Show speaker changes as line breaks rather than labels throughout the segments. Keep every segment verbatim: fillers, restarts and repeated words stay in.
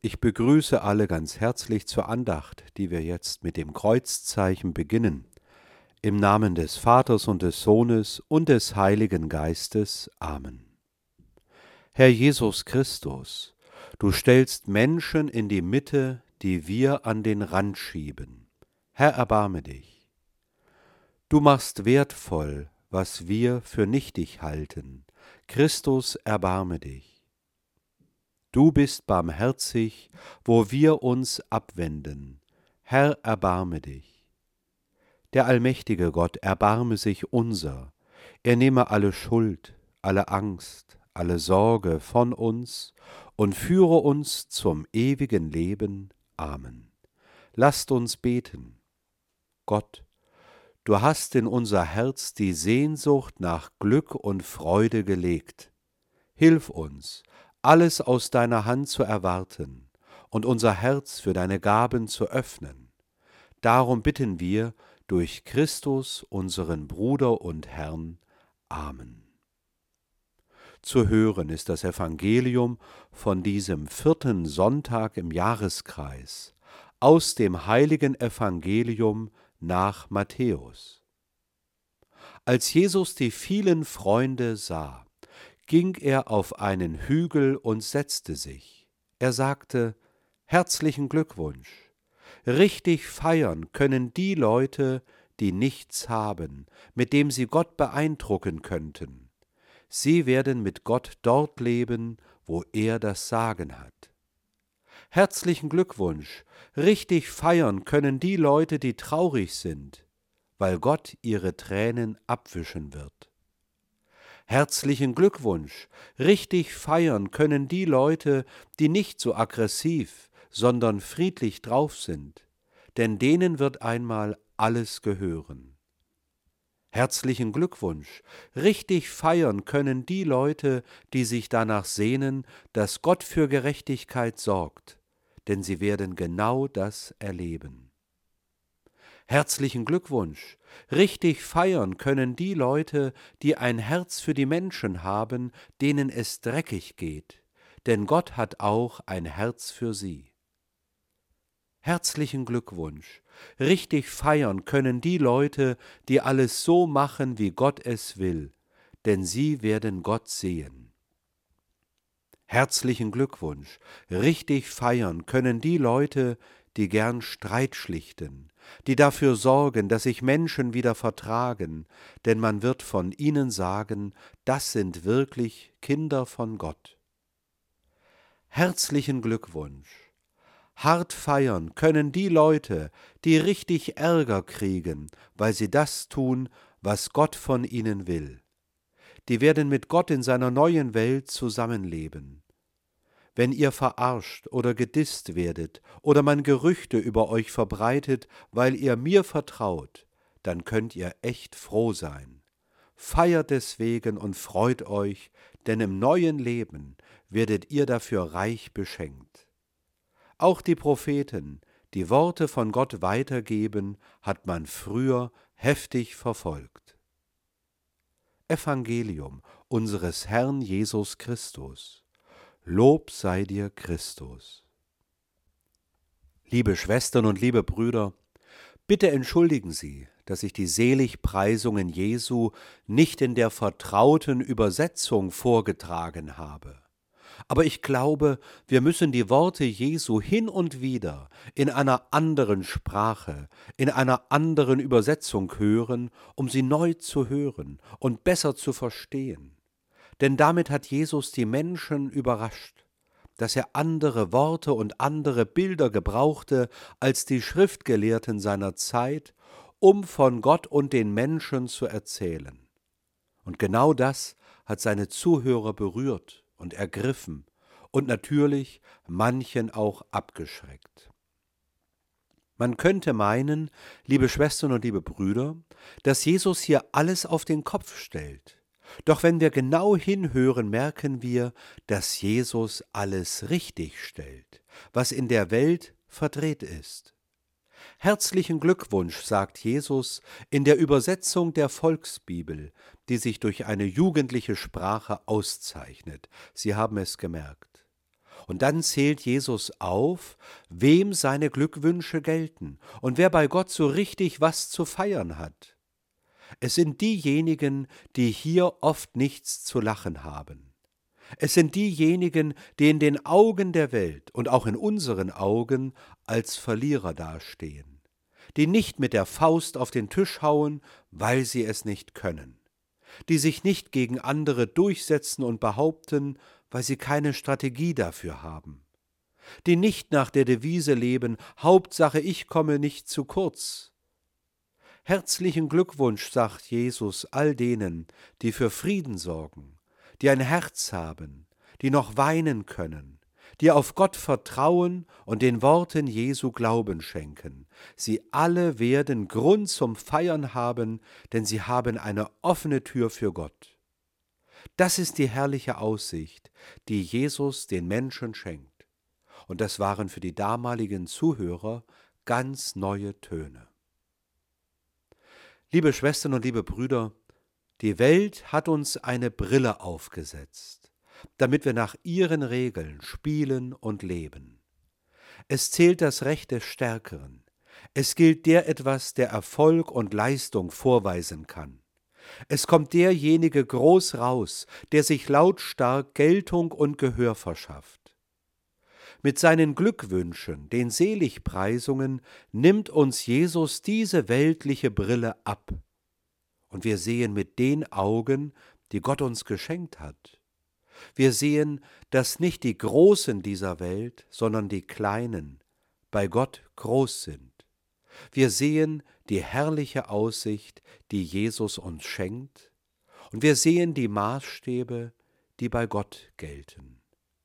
Ich begrüße alle ganz herzlich zur Andacht, die wir jetzt mit dem Kreuzzeichen beginnen. Im Namen des Vaters und des Sohnes und des Heiligen Geistes. Amen. Herr Jesus Christus, du stellst Menschen in die Mitte, die wir an den Rand schieben. Herr, erbarme dich. Du machst wertvoll, was wir für nichtig halten. Christus, erbarme dich. Du bist barmherzig, wo wir uns abwenden. Herr, erbarme dich. Der allmächtige Gott erbarme sich unser. Er nehme alle Schuld, alle Angst, alle Sorge von uns und führe uns zum ewigen Leben. Amen. Lasst uns beten. Gott, du hast in unser Herz die Sehnsucht nach Glück und Freude gelegt. Hilf uns, alles aus deiner Hand zu erwarten und unser Herz für deine Gaben zu öffnen. Darum bitten wir durch Christus, unseren Bruder und Herrn. Amen. Zu hören ist das Evangelium von diesem vierten Sonntag im Jahreskreis aus dem heiligen Evangelium nach Matthäus. Als Jesus die vielen Freunde sah, ging er auf einen Hügel und setzte sich. Er sagte: Herzlichen Glückwunsch! Richtig feiern können die Leute, die nichts haben, mit dem sie Gott beeindrucken könnten. Sie werden mit Gott dort leben, wo er das Sagen hat. Herzlichen Glückwunsch! Richtig feiern können die Leute, die traurig sind, weil Gott ihre Tränen abwischen wird. Herzlichen Glückwunsch! Richtig feiern können die Leute, die nicht so aggressiv, sondern friedlich drauf sind, denn denen wird einmal alles gehören. Herzlichen Glückwunsch! Richtig feiern können die Leute, die sich danach sehnen, dass Gott für Gerechtigkeit sorgt, denn sie werden genau das erleben. Herzlichen Glückwunsch! Richtig feiern können die Leute, die ein Herz für die Menschen haben, denen es dreckig geht, denn Gott hat auch ein Herz für sie. Herzlichen Glückwunsch! Richtig feiern können die Leute, die alles so machen, wie Gott es will, denn sie werden Gott sehen. Herzlichen Glückwunsch! Richtig feiern können die Leute, die gern Streit schlichten, die dafür sorgen, dass sich Menschen wieder vertragen, denn man wird von ihnen sagen, das sind wirklich Kinder von Gott. Herzlichen Glückwunsch! Hart feiern können die Leute, die richtig Ärger kriegen, weil sie das tun, was Gott von ihnen will. Die werden mit Gott in seiner neuen Welt zusammenleben. Wenn ihr verarscht oder gedisst werdet oder man Gerüchte über euch verbreitet, weil ihr mir vertraut, dann könnt ihr echt froh sein. Feiert deswegen und freut euch, denn im neuen Leben werdet ihr dafür reich beschenkt. Auch die Propheten, die Worte von Gott weitergeben, hat man früher heftig verfolgt. Evangelium unseres Herrn Jesus Christus. Lob sei dir, Christus. Liebe Schwestern und liebe Brüder, bitte entschuldigen Sie, dass ich die Seligpreisungen Jesu nicht in der vertrauten Übersetzung vorgetragen habe. Aber ich glaube, wir müssen die Worte Jesu hin und wieder in einer anderen Sprache, in einer anderen Übersetzung hören, um sie neu zu hören und besser zu verstehen. Denn damit hat Jesus die Menschen überrascht, dass er andere Worte und andere Bilder gebrauchte als die Schriftgelehrten seiner Zeit, um von Gott und den Menschen zu erzählen. Und genau das hat seine Zuhörer berührt und ergriffen und natürlich manchen auch abgeschreckt. Man könnte meinen, liebe Schwestern und liebe Brüder, dass Jesus hier alles auf den Kopf stellt. Doch wenn wir genau hinhören, merken wir, dass Jesus alles richtig stellt, was in der Welt verdreht ist. Herzlichen Glückwunsch, sagt Jesus in der Übersetzung der Volksbibel, die sich durch eine jugendliche Sprache auszeichnet. Sie haben es gemerkt. Und dann zählt Jesus auf, wem seine Glückwünsche gelten und wer bei Gott so richtig was zu feiern hat. Es sind diejenigen, die hier oft nichts zu lachen haben. Es sind diejenigen, die in den Augen der Welt und auch in unseren Augen als Verlierer dastehen, die nicht mit der Faust auf den Tisch hauen, weil sie es nicht können, die sich nicht gegen andere durchsetzen und behaupten, weil sie keine Strategie dafür haben, die nicht nach der Devise leben, Hauptsache ich komme nicht zu kurz. Herzlichen Glückwunsch, sagt Jesus all denen, die für Frieden sorgen, die ein Herz haben, die noch weinen können, die auf Gott vertrauen und den Worten Jesu Glauben schenken. Sie alle werden Grund zum Feiern haben, denn sie haben eine offene Tür für Gott. Das ist die herrliche Aussicht, die Jesus den Menschen schenkt. Und das waren für die damaligen Zuhörer ganz neue Töne. Liebe Schwestern und liebe Brüder, die Welt hat uns eine Brille aufgesetzt, damit wir nach ihren Regeln spielen und leben. Es zählt das Recht des Stärkeren. Es gilt der etwas, der Erfolg und Leistung vorweisen kann. Es kommt derjenige groß raus, der sich lautstark Geltung und Gehör verschafft. Mit seinen Glückwünschen, den Seligpreisungen, nimmt uns Jesus diese weltliche Brille ab. Und wir sehen mit den Augen, die Gott uns geschenkt hat. Wir sehen, dass nicht die Großen dieser Welt, sondern die Kleinen bei Gott groß sind. Wir sehen die herrliche Aussicht, die Jesus uns schenkt, und wir sehen die Maßstäbe, die bei Gott gelten.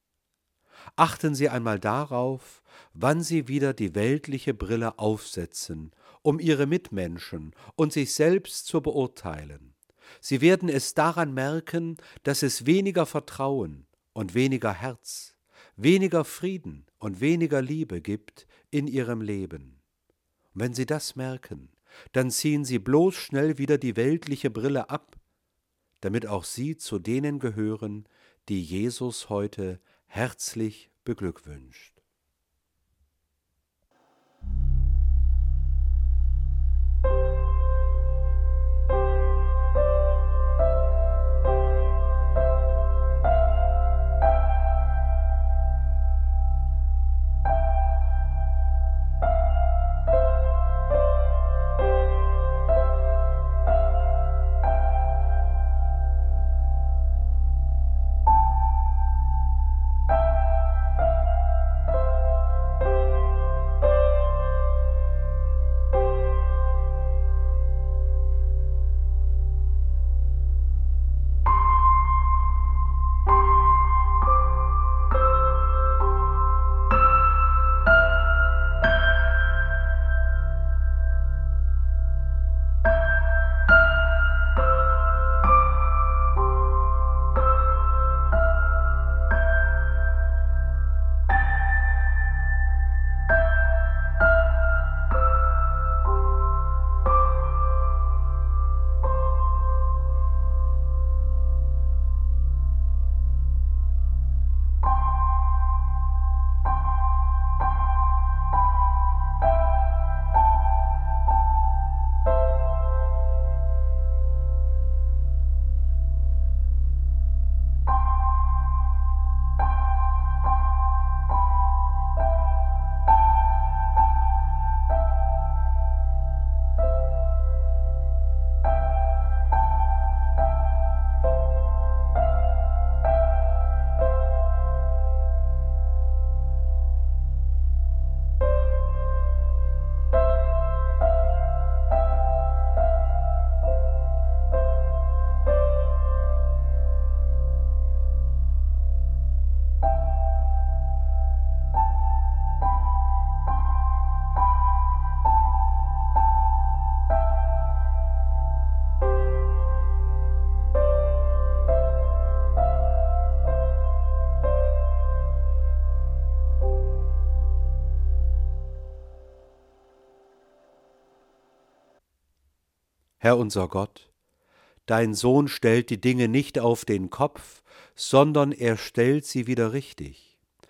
Achten Sie einmal darauf, wann Sie wieder die weltliche Brille aufsetzen, um Ihre Mitmenschen und sich selbst zu beurteilen. Sie werden es daran merken, dass es weniger Vertrauen und weniger Herz, weniger Frieden und weniger Liebe gibt in Ihrem Leben. Und wenn Sie das merken, dann ziehen Sie bloß schnell wieder die weltliche Brille ab, damit auch Sie zu denen gehören, die Jesus heute herzlich beglückwünscht. Herr unser Gott, dein Sohn stellt die Dinge nicht auf den Kopf, sondern er stellt sie wieder richtig.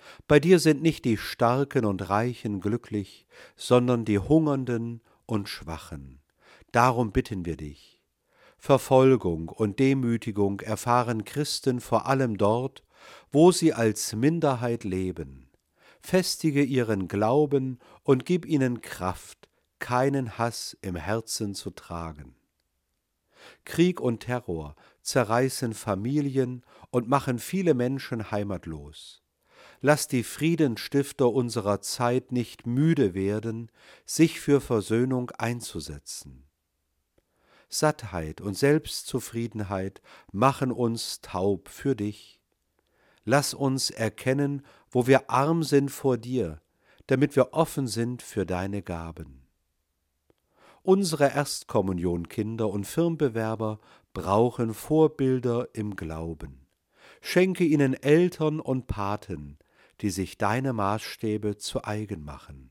Bei dir sind nicht die Starken und Reichen glücklich, sondern die Hungernden und Schwachen. Darum bitten wir dich. Verfolgung und Demütigung erfahren Christen vor allem dort, wo sie als Minderheit leben. Festige ihren Glauben und gib ihnen Kraft, keinen Hass im Herzen zu tragen. Krieg und Terror zerreißen Familien und machen viele Menschen heimatlos. Lass die Friedensstifter unserer Zeit nicht müde werden, sich für Versöhnung einzusetzen. Sattheit und Selbstzufriedenheit machen uns taub für dich. Lass uns erkennen, wo wir arm sind vor dir, damit wir offen sind für deine Gaben. Unsere Erstkommunionkinder und Firmbewerber brauchen Vorbilder im Glauben. Schenke ihnen Eltern und Paten, die sich deine Maßstäbe zu eigen machen.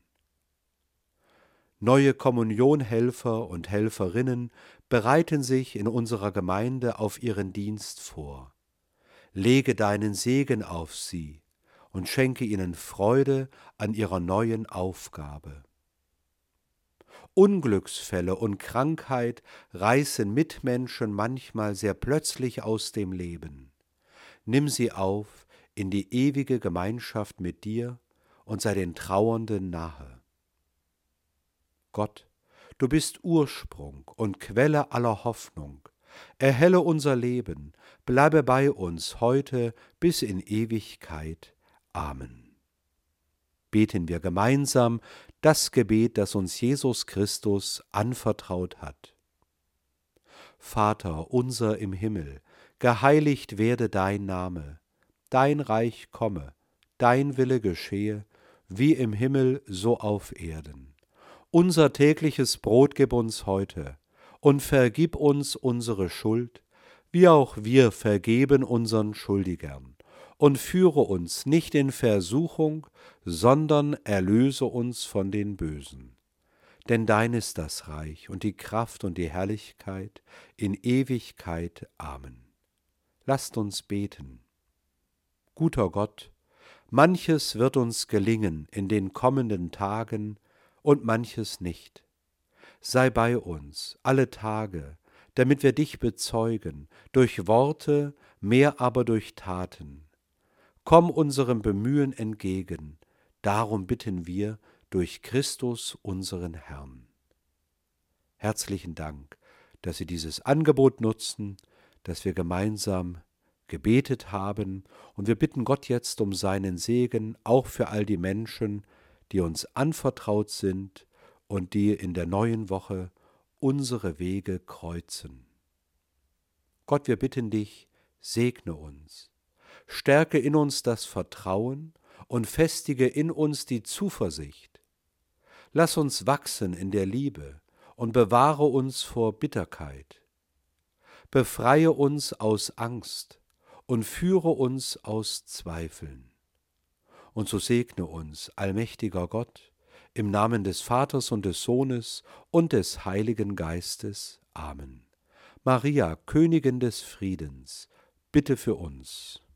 Neue Kommunionhelfer und Helferinnen bereiten sich in unserer Gemeinde auf ihren Dienst vor. Lege deinen Segen auf sie und schenke ihnen Freude an ihrer neuen Aufgabe. Unglücksfälle und Krankheit reißen Mitmenschen manchmal sehr plötzlich aus dem Leben. Nimm sie auf in die ewige Gemeinschaft mit dir und sei den Trauernden nahe. Gott, du bist Ursprung und Quelle aller Hoffnung. Erhelle unser Leben, bleibe bei uns heute bis in Ewigkeit. Amen. Beten wir gemeinsam das Gebet, das uns Jesus Christus anvertraut hat. Vater unser im Himmel, geheiligt werde dein Name, dein Reich komme, dein Wille geschehe, wie im Himmel so auf Erden. Unser tägliches Brot gib uns heute und vergib uns unsere Schuld, wie auch wir vergeben unseren Schuldigern. Und führe uns nicht in Versuchung, sondern erlöse uns von den Bösen. Denn dein ist das Reich und die Kraft und die Herrlichkeit in Ewigkeit. Amen. Lasst uns beten. Guter Gott, manches wird uns gelingen in den kommenden Tagen und manches nicht. Sei bei uns alle Tage, damit wir dich bezeugen, durch Worte, mehr aber durch Taten. Komm unserem Bemühen entgegen, darum bitten wir durch Christus unseren Herrn. Herzlichen Dank, dass Sie dieses Angebot nutzen, dass wir gemeinsam gebetet haben, und wir bitten Gott jetzt um seinen Segen, auch für all die Menschen, die uns anvertraut sind und die in der neuen Woche unsere Wege kreuzen. Gott, wir bitten dich, segne uns. Stärke in uns das Vertrauen und festige in uns die Zuversicht. Lass uns wachsen in der Liebe und bewahre uns vor Bitterkeit. Befreie uns aus Angst und führe uns aus Zweifeln. Und so segne uns, allmächtiger Gott, im Namen des Vaters und des Sohnes und des Heiligen Geistes. Amen. Maria, Königin des Friedens, bitte für uns.